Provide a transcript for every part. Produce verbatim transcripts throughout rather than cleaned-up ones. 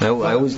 I, I always,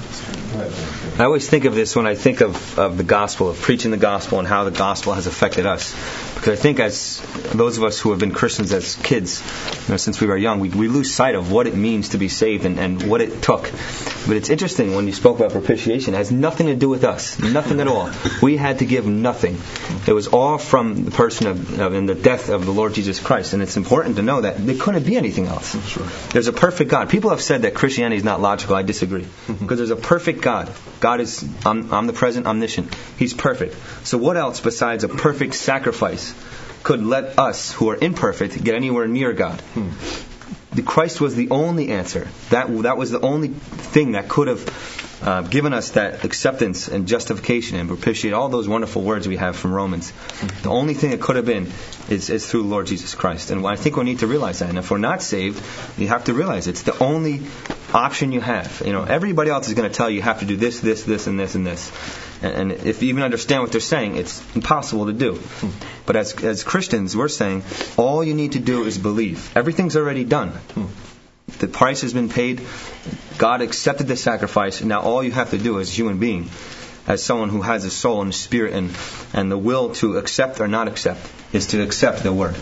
I always think of this when I think of, of the gospel, of preaching the gospel and how the gospel has affected us. Because I think as those of us who have been Christians as kids, you know, since we were young, we, we lose sight of what it means to be saved and, and what it took. But it's interesting when you spoke about propitiation. It has nothing to do with us. Nothing at all. We had to give nothing. It was all from the person of, of and the death of the Lord Jesus Christ. And it's important to know that there couldn't be anything else. That's right. There's a perfect God. People have said that Christianity is not logical. I disagree. Because there's a perfect God. God is om- omnipresent, omniscient. He's perfect. So what else besides a perfect sacrifice could let us, who are imperfect, get anywhere near God? Hmm. The Christ was the only answer. That that was the only thing that could have uh, given us that acceptance and justification and propitiate, all those wonderful words we have from Romans. Mm-hmm. The only thing it could have been is, is through the Lord Jesus Christ. And I think we need to realize that. And if we're not saved, you have to realize it's the only option you have. You know, everybody else is going to tell you you have to do this, this, this, and this, and this. And, and if you even understand what they're saying, it's impossible to do. Mm-hmm. But as as Christians, we're saying all you need to do is believe. Everything's already done. Mm-hmm. The price has been paid. God accepted the sacrifice. And now all you have to do as a human being, as someone who has a soul and a spirit and, and the will to accept or not accept, is to accept the Word.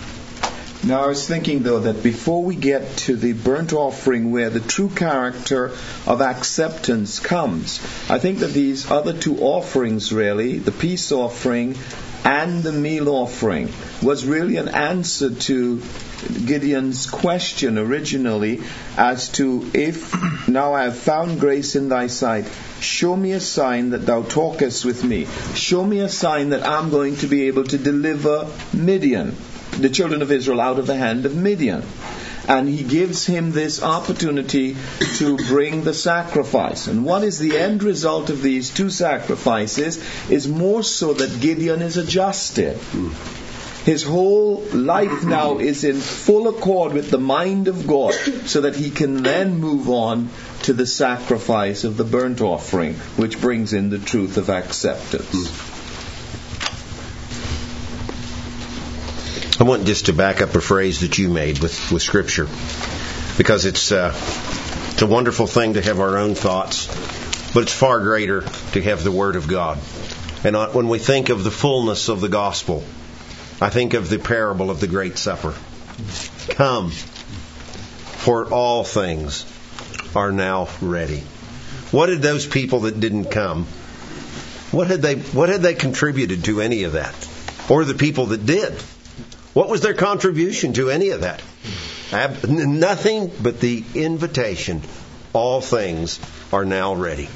Now I was thinking though that before we get to the burnt offering where the true character of acceptance comes, I think that these other two offerings really, the peace offering and the meal offering, was really an answer to Gideon's question originally as to, if now I have found grace in thy sight, show me a sign that thou talkest with me. Show me a sign that I'm going to be able to deliver Midian, the children of Israel, out of the hand of Midian. And he gives him this opportunity to bring the sacrifice. And what is the end result of these two sacrifices is more so that Gideon is adjusted. His whole life now is in full accord with the mind of God, so that he can then move on to the sacrifice of the burnt offering, which brings in the truth of acceptance. I want just to back up a phrase that you made with, with Scripture, because it's uh, it's a wonderful thing to have our own thoughts, but it's far greater to have the Word of God. And when we think of the fullness of the gospel, I think of the parable of the Great Supper. Come, for all things are now ready. What did those people that didn't come, what had they what had they contributed to any of that? Or the people that did? What was their contribution to any of that? Ab- nothing but the invitation. All things are now ready.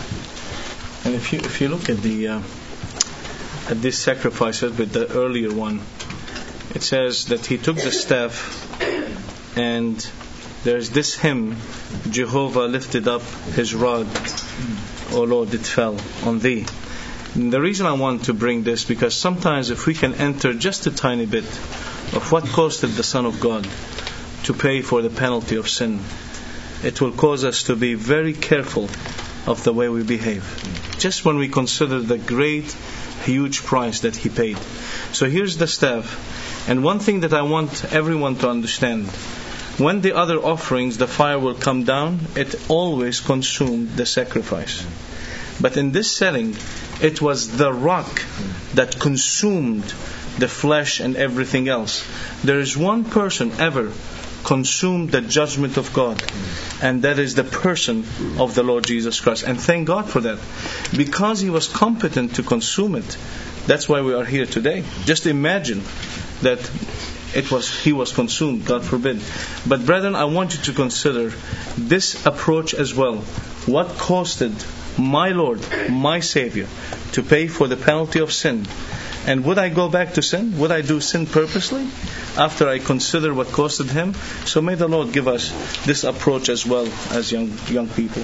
And if you if you look at the uh, at this sacrifices with the earlier one, it says that he took the staff, and there's this hymn: Jehovah lifted up his rod, O Lord, it fell on thee. And the reason I want to bring this, because sometimes if we can enter just a tiny bit of what costed the Son of God to pay for the penalty of sin, it will cause us to be very careful of the way we behave. Just when we consider the great, huge price that He paid. So here's the staff. And one thing that I want everyone to understand: when the other offerings, the fire will come down, it always consumed the sacrifice. But in this setting, it was the rock that consumed the flesh and everything else. There is one person ever consumed the judgment of God, and that is the person of the Lord Jesus Christ. And thank God for that, because He was competent to consume it. That's why we are here today. Just imagine that it was He was consumed, God forbid. But brethren, I want you to consider this approach as well. What costed my Lord, my Savior, to pay for the penalty of sin? And would I go back to sin? Would I do sin purposely after I consider what costed Him? So may the Lord give us this approach as well as young young people.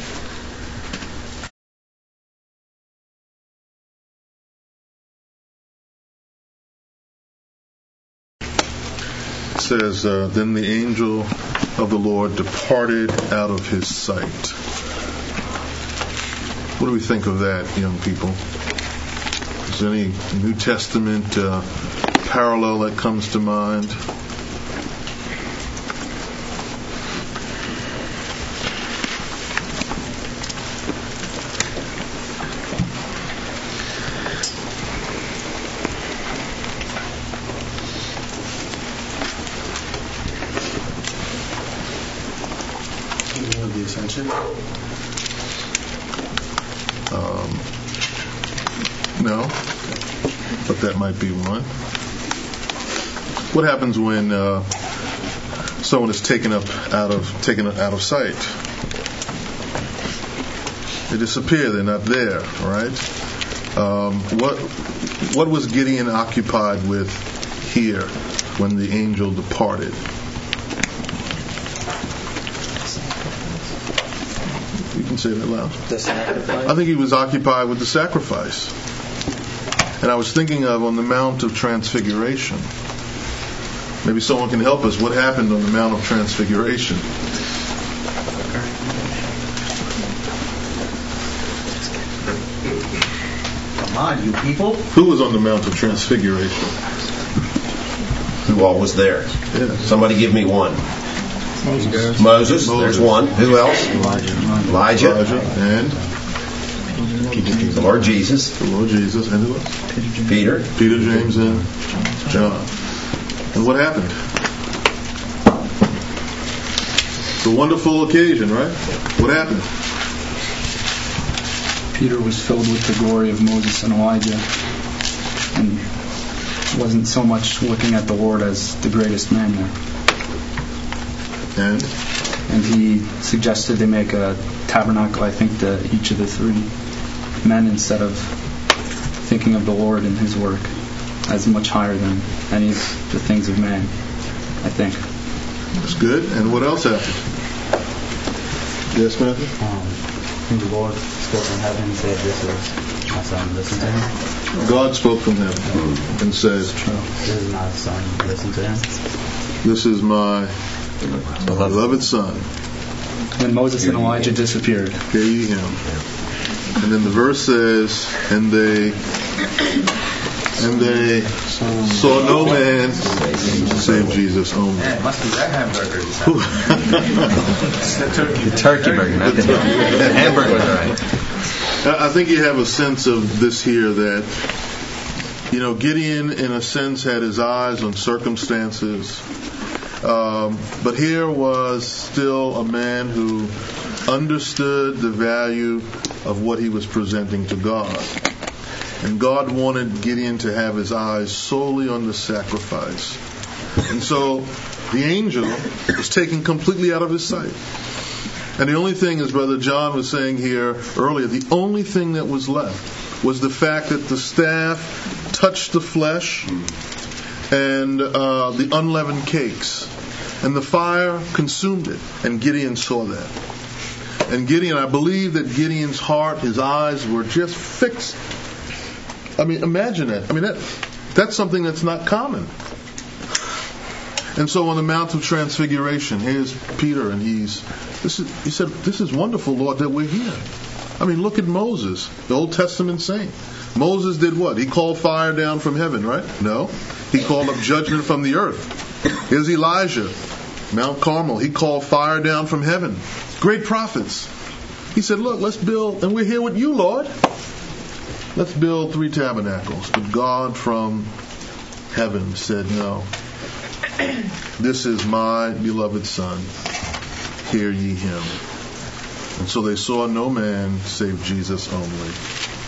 It says, uh, then the angel of the Lord departed out of his sight. What do we think of that, young people? Is there any New Testament uh, parallel that comes to mind? the ascension? Um, no, but that might be one. What happens when uh, someone is taken up out of taken out of sight? They disappear. They're not there. All right. Um, what what was Gideon occupied with here when the angel departed? You can say that loud. The sacrifice? I think he was occupied with the sacrifice. And I was thinking of on the Mount of Transfiguration. Maybe someone can help us. What happened on the Mount of Transfiguration? Come on, you people. Who was on the Mount of Transfiguration? Who all was there? Yeah. Somebody give me one. Moses. Moses. There's one. Who else? Elijah. Elijah. Elijah. And The Lord Jesus. the Lord Jesus. And who else? Peter. Peter, James, and John. And what happened? It's a wonderful occasion, right? What happened? Peter was filled with the glory of Moses and Elijah and wasn't so much looking at the Lord as the greatest man there. And? And he suggested they make a tabernacle, I think, to each of the three men instead of thinking of the Lord and his work as much higher than any of the things of man, I think. That's good. And what else happened? Yes, Matthew? Um, the Lord spoke from heaven and said, "This is my son, listen to him." God spoke from heaven and said, "This is my son, listen to him." "This is my beloved son. When Moses and Elijah disappeared. Hear ye him." And then the verse says, and they and they saw no man save Jesus only. Yeah, it must be that hamburger. The turkey. The turkey burger, not the hamburger. Right. I think you have a sense of this here that, you know, Gideon, in a sense, had his eyes on circumstances. Um, but here was still a man who understood the value of what he was presenting to God. And God wanted Gideon to have his eyes solely on the sacrifice. And so the angel was taken completely out of his sight. And the only thing, as Brother John was saying here earlier, the only thing that was left was the fact that the staff touched the flesh and uh, the unleavened cakes. And the fire consumed it. And Gideon saw that. And Gideon, I believe that Gideon's heart, his eyes were just fixed. I mean, imagine that. I mean, that that's something that's not common. And so on the Mount of Transfiguration, here's Peter, and he's this is he said, "This is wonderful, Lord, that we're here." I mean, look at Moses, the Old Testament saint. Moses did what? He called fire down from heaven, right? No. He called up judgment from the earth. Here's Elijah, Mount Carmel. He called fire down from heaven. Great prophets. He said, "Look, let's build, and we're here with you, Lord. Let's build three tabernacles." But God from heaven said, "No. This is my beloved son. Hear ye him." And so they saw no man save Jesus only.